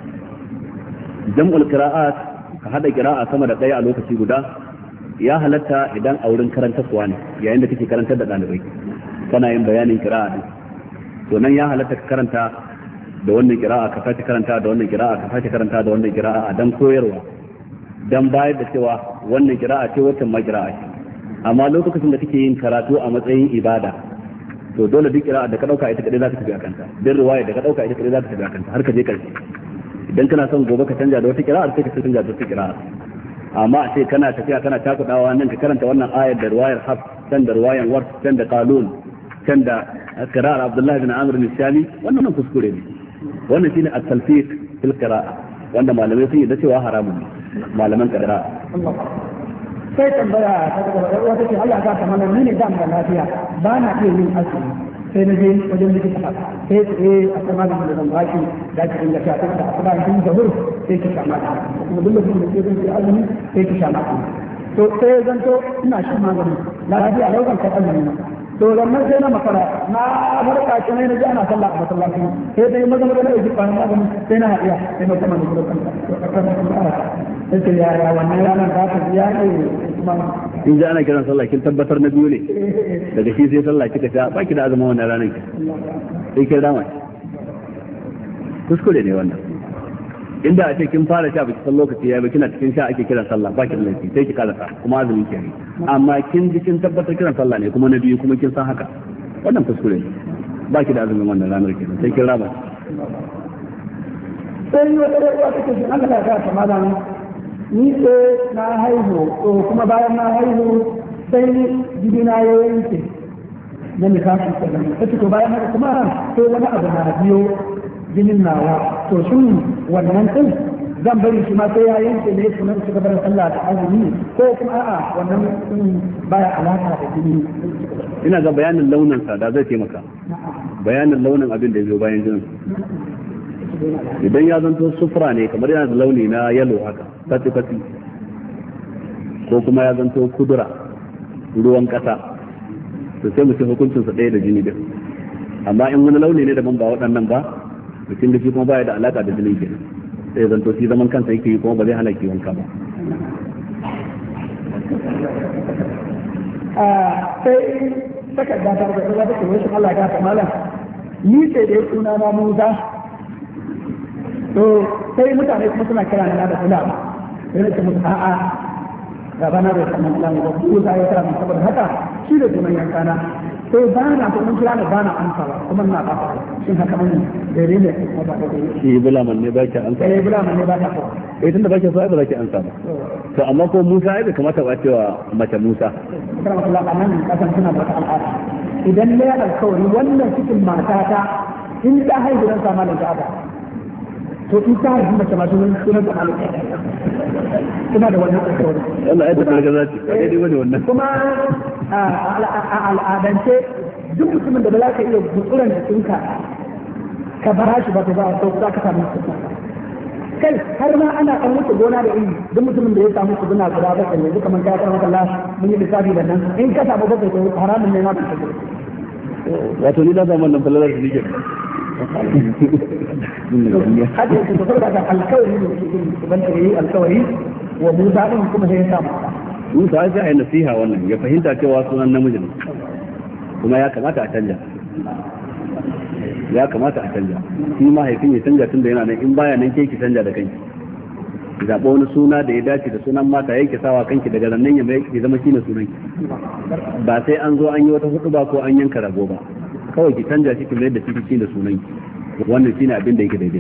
jam'ul qira'at ka hada qira'a sama da daya a lokaci guda ya halatta idan a wurin karantarwa ne yayin da kake karantar da dalibai kana yin bayanin qira'a din to nan ya halatta ka karanta da wannan qira'a ka sake karanta da wannan qira'a ka sake karanta da wannan qira'a dan koyarwa dan bayar da cewa wannan qira'a ce wacce ma qira'a ce amma lokacin da kake yin karatu a matsayin ibada to dole duk kira'a da ka dauka ita kadai za ka tafi a kanta din riwaya da ka dauka ita kadai za ka tafi a kanta har ka je karshe idan kana son gobe ka canja da wata kira'a sai ka canja da wata kira'a amma a ce kana tafiya kana takudawa nan ka karanta wannan ayar da riwayar haf can da riwayar wars can da qalun can da qira'ar Abdullah bin Amr bin Shami wannan kuskure ne wannan shine at-talfiq fil qira'a wanda malamai sun yi da cewa haramun ne malaman qira'a sai tambaya ta gaba da wata ce Allah ya ta mana ni ne da mu da lafiya ba na iya yin azumi sai na je wajen likita sai a sama da zan baki da ki dinga ta da asuba din da hur sai ki sha mata kuma duk lokacin da ke zan yi azumi sai ki sha mata to sai zan to ina shan magani lafiya laukan kai azumi to wannan sai na makara na barka ce ne ji ana sallah a masallaci sai dai maza maza da ji ba magani sai na hadiya sai na kuma da gurbin to sai ya wannan ranar da ta biya ne in ji ana kiran sallah kin tabbatar na biyu ne daga shi sai sallah kika sha baki da azumin wannan ranar ki sai kin dama kuskure ne wannan inda a ce kin fara sha baki san lokaci ya ba kina cikin sha ake kiran sallah baki da laifi sai ki kalasa kuma azumin ki ne amma kin ji kin tabbatar kiran sallah ne kuma na biyu kuma kin san haka wannan kuskure ne baki da azumin wannan ranar ki sai kin rama sai wata da uwa take shi Allah ya ta malam ni sai na haihu to kuma bayan na haihu sai jidina ya yanke na nifafin kenan sai to bayan haka kuma sai wani abu na biyo jinin nawa to shin wannan din zan bari shi ma sai ya yanke ne sunan shi gaban sallah da azumi ko kuma a'a wannan baya alaka da jini. Ina ga bayanin launin sa da zai taimaka. Bayanin launin abin da ya zo bayan jinin. Idan ya zanto sufura ne kamar yana da launi na yalo haka fati ko kuma ya zanto kudura ruwan kasa to sai mutum hukuncin sa ɗaya da jini din. Amma in wani launi ne daban ba waɗannan ba mutum da shi kuma baya da alaka da jinin kenan sai zanto shi zaman kansa yake yi kuma ba zai hana ki wanka ba. Sai takarda ta da ruwa take wai Allah ya ta malam ni sai dai suna na Musa to sai mutane kuma suna kira na da kula sai nake musu a'a gaba na da sanan Allah ba ku sai ya kira mun saboda haka shi da sunan yankana sai ba na ko mun kira na ba na amsa ba kuma na ba shin haka mun dare ne ko ba da dare shi bulaman ne baki amsa bulaman ne ba ta ko tunda baki so ai ba zaki amsa ba to amma ko Musa ai bai kamata ba cewa mace Musa kana Allah nan kasan suna da al'ada idan ne alkawari wannan cikin matata in ta haihu dan sama da gaba to in ta haihu mace ma sunan da alƙa suna da wannan alkawari Allah ya tabbata ga zaki dai wani wannan kuma a al'adance duk mutumin da ba za ka iya gutsuran jikinka ka bara shi ba ta ba to za ka samu kai har ma ana kan wuce gona da iri duk mutumin da ya samu su guna guda bakwai yanzu kamar ka san Allah mun yi lissafi da nan in ka samu bakwai to haramun ne ma ka shigo wato ni da zaman nan falalar da nake hadin ku saboda ka alkawari ne ke ban tare alkawari wa Musa din kuma sai ya samu Musa ya yi nasiha wannan ya fahimta cewa sunan namiji ne kuma ya kamata a canja shi mahaifin ya canja tun da yana nan in baya nan ke ki canja da kanki ki zaɓa wani suna da ya dace da sunan mata yake sawa kanki daga nan ya mai ki zama shine sunan ki ba sai an zo an yi wata hudu ba ko an yanka rago ba kawai ki canja shi ki mai da shi shine sunan ki wannan shine abin da yake daidai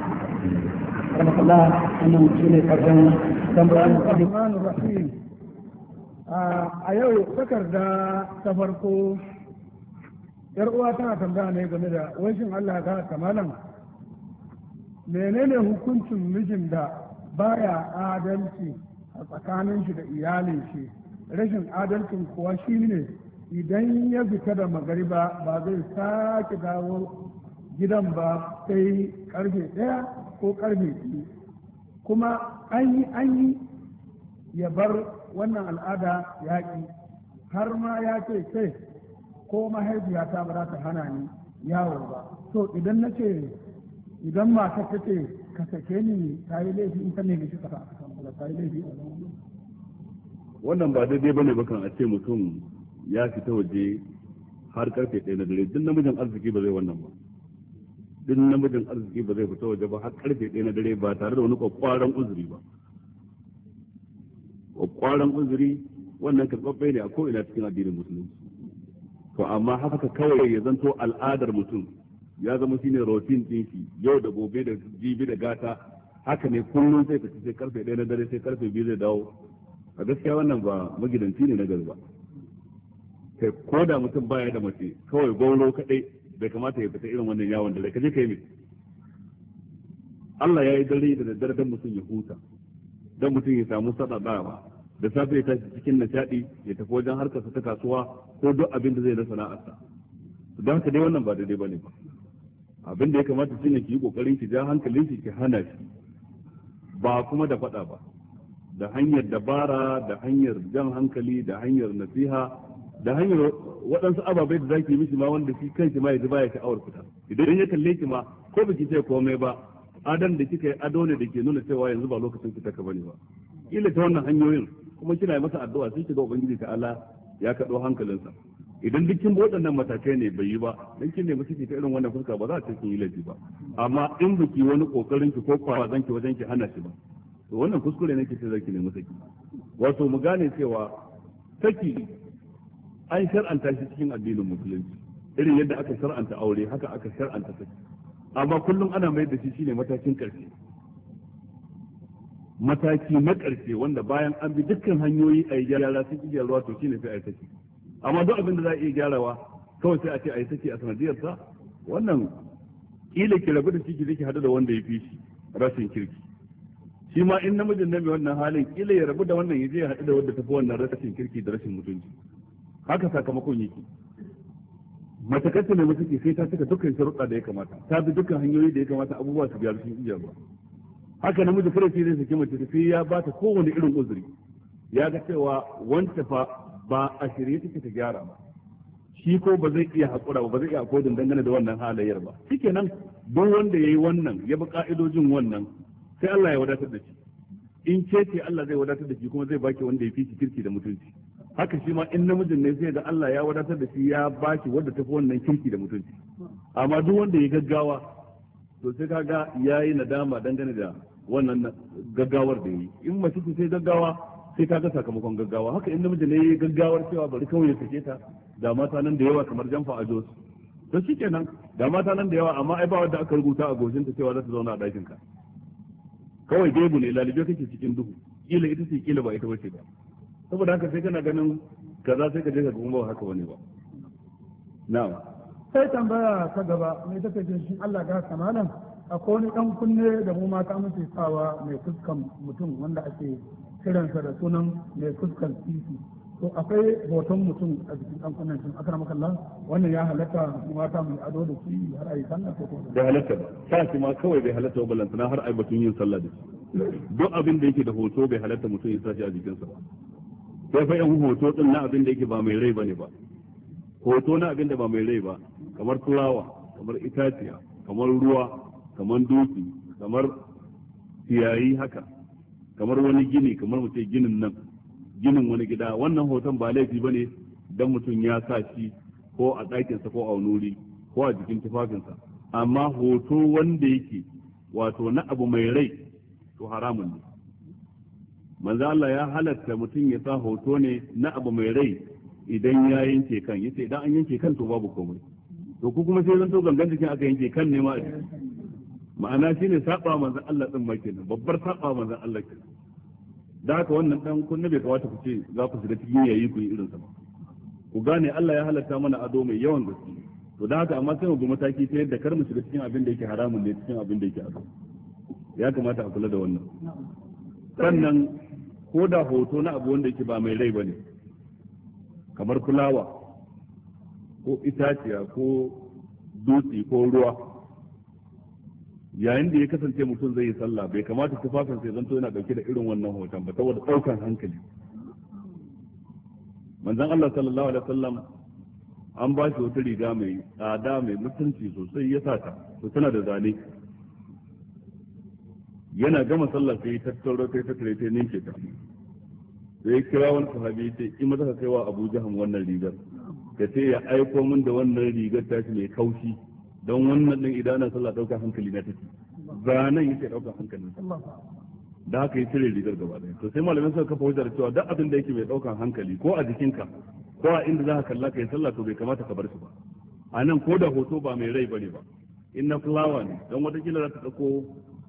a yau takarda ta farko yar uwa tana tambaya ne game da washin Allah ga kamalan menene hukuncin mijin da baya adalci a tsakanin shi da iyalin shi rashin adalcin kuwa shine idan ya fita da magariba ba zai sake dawo gidan ba sai karfe 1 ko karfe 2 kuma an yi ya bar wannan al'ada yaƙi har ma ya ce sai ko mahaifiyata ba za ta hana ni yawo ba to idan na ce idan mata ta ce ka sake ni ta yi laifi in ta ne shi ka ta yi laifi wannan ba daidai bane bakan a ce mutum ya fita waje har karfe 1 na dare duk namijin arziki ba zai wannan ba duk namijin arziki ba zai fita waje ba har karfe 1 na dare ba tare da wani kwakwaran uzuri ba kwakwaran uzuri wannan karɓaɓɓe ne a ko'ina cikin addinin musulunci to amma haka kawai ya zanto al'adar mutum ya zama shine routine din shi yau da gobe da jibi da gata haka ne kullum sai ka ci sai karfe 1 na dare sai karfe 2 zai dawo a gaskiya wannan ba magidanci ne na gari ba kai ko da mutum baya da mace kawai gauro kadai bai kamata ya fita irin wannan yawon dare kaje kai me Allah ya yi dare da daddare dan mutum ya huta dan mutum ya samu sadadawa da safe ya tashi cikin nishadi ya tafi wajen harkarsa ta kasuwa ko duk abin da zai na sana'arsa don haka dai wannan ba daidai bane ba abin da ya kamata shine ki yi kokarin ki ja hankalin ki hana shi ba kuma da faɗa ba da hanyar dabara da hanyar jan hankali da hanyar nasiha da hanyar waɗansu ababai da zaki mishi ma wanda shi kanshi ma yaji baya sha'awar fita idan ya kalle ki ma ko biki ce komai ba adan da kika yi ado ne da ke nuna cewa yanzu ba lokacin fita ka bane ba kila ta wannan hanyoyin kuma kina masa addu'a sai kiga ubangiji ta Allah ya kaɗo hankalinsa idan dukkin waɗannan matakai ne bai yi ba dan kin ne mutum ta irin wannan fuska ba za ta kin yi laifi ba amma in biki wani kokarin ki ko kwazan ki wajen ki hana shi ba to wannan kuskure ne kike zaki ne musaki wato mu gane cewa saki an shar'anta shi cikin addinin musulunci irin yadda aka shar'anta aure haka aka shar'anta saki amma kullum ana mai da shi shine matakin karshe mataki na ƙarshe wanda bayan an bi dukkan hanyoyi a yi gyara sun iya ruwa to shine sai a yi saki amma duk abin da za a iya gyarawa kawai sai a ce a yi saki a sanadiyarsa wannan kila ki rabu da shi ki hadu da wanda ya fi shi rashin kirki shi ma in namijin na mai wannan halin kila ya rabu da wannan ya je ya haɗu da wadda tafi wannan rashin kirki da rashin mutunci, haka sakamakon yake. Mace kacce ne mutum sai ta cika dukkan sharuɗa da ya kamata, ta bi dukkan hanyoyi da ya kamata, abubuwa su biya sun iya ba. Haka namiji kare sai zai saki mace sai ya bata kowane irin uzuri, ya ga cewa wanta fa ba a shirye take ta gyara ba, shi ko ba zai iya haƙura ba zai iya akodin dangane da wannan halayyar ba. Shikenan duk wanda yayi wannan ya bi ka'idojin wannan sai Allah ya wadatar da shi. In ce Allah zai wadatar da shi kuma zai baki wanda ya fi shi kirki da mutunci. Haka shi ma in namijin ne sai da Allah ya wadatar da shi ya baki wanda tafi wannan kirki da mutunci. Amma duk wanda ya gaggawa to sai kaga yayi nadama dangane da wannan gaggawar da yi. In mace ce sai gaggawa sai kaga sakamakon gaggawa. Haka in namijin ne yayi gaggawar cewa bari kawai ya sake ta, da mata nan da yawa kamar Jamfa a Jos. To shikenan da mata nan da yawa amma ai ba wanda aka rubuta a goshinta cewa za ta zauna a ɗakin ka. Kawai gaibu ne, lalibe kake cikin duhu, kila ita ce kila ba ita bace ba. Saboda haka sai kana ganin kaza sai ka je ka kuma ba haka wani ba. Na'am. Sai tambaya ta gaba mai take shi Allah ga kamalan akwai wani dan kunne da mu mata muke sawa mai fuskan mutum wanda ake kiransa da sunan mai fuskan titi. To akwai hoton mutum a jikin dan kunnen shi akara makalla wannan ya halatta mata mu ado da shi har ayi sallah ko ko da halatta ba. Sai ma kawai bai halatta ba balantana har ai batun yin sallah da shi. Duk abin da yake da hoto bai halatta mutum ya sashi a jikinsa ba. Sai fa yan hoto din na abin da yake ba mai rai bane ba. Hoto na abin da ba mai rai ba, kamar fulawa, kamar itaciya, kamar ruwa, kamar dutse, kamar ciyayi haka, kamar wani gini, kamar mu ce ginin nan, ginin wani gida. Wannan hoton ba laifi bane dan mutum ya sa shi ko a ɗakinsa ko a wani ko a jikin tufafinsa. Amma hoto wanda yake wato na abu mai rai to haramun ne. Manzo Allah ya halatta mutum ya sa hoto ne na abu mai rai idan ya yanke kan, yace idan an yanke kan to babu komai. To ku kuma sai zan to gangan jikin aka yanke kan ne ma, ma'ana shine saba manzo Allah din ma kenan, babbar saba manzo Allah kenan. Da haka wannan dan kunna bai kawata ku ce za ku shiga cikin yayi ku yi irin sa ba. Ku gane Allah ya halatta mana ado mai yawan gaske. To da haka amma sai mu bi mataki ta yadda kar mu shiga cikin abin da yake haramun ne cikin abin da yake ado. Ya kamata a kula da wannan. Sannan ko da hoto na abu wanda yake ba mai rai bane, kamar fulawa ko itaciya ko dutse ko ruwa, yayin da ya kasance mutum zai yi sallah bai kamata tufafin sai zanto yana dauke da irin wannan hoton ba, saboda daukan hankali. Manzon Allah sallallahu alaihi wasallam an ba shi wata riga mai tsada mai mutunci sosai ya sata, to tana da zane. Yana gama sallah sai tattaro kai tattare ta ninke ta, sai kira wani sahabi ce in maza ka kaiwa Abu Jaham wannan rigar, ka ce ya aiko min da wannan rigar tashi mai kaushi, don wannan din idan ana sallah daukar hankali na take, zanen yake daukar hankalin sa. Da haka ya cire rigar gaba ɗaya. To sai malamin suka kafa hujjar cewa duk abin da yake mai daukar hankali ko a jikinka ko a inda za ka kalla kai sallah to bai kamata ka bar shi ba. A nan ko da hoto ba mai rai bane ba, in na fulawa ne, don watakila za ta dauko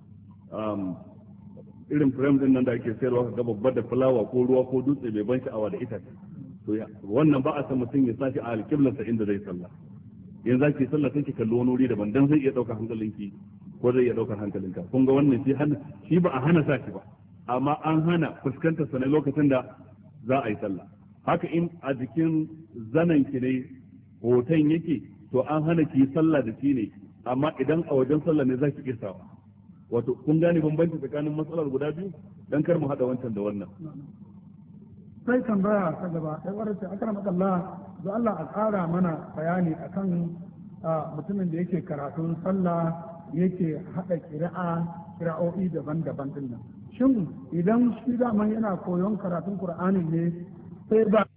irin frame din nan da ake sayarwa ga babbar da fulawa ko ruwa ko dutse mai ban sha'awa da itace, to wannan ba a san mutum ya sashi a alƙiblarsa inda zai sallah. Yanzu zaki sallah sai ki kalli wani wuri daban dan zai iya daukar hankalinki ko zai iya daukar hankalinka. Kun ga wannan shi ba a hana sa shi ba, amma an hana fuskantar sa ne lokacin da za a yi sallah. Haka in a jikin zanan ki ne hoton yake, to an hana ki sallah da shi ne, amma idan a wajen sallah ne zaki iya sawa. Wato kun gane bambanci tsakanin matsalar guda biyu, dan kar mu hada wancan da wannan. Sai tambaya ta gaba sai warce akramaka Allah, do Allah a ƙara mana bayani akan mutumin da yake karatun sallah yake hada kira'o'i daban-daban din nan. Shin idan shi daman yana koyon karatun Qur'ani ne sai ba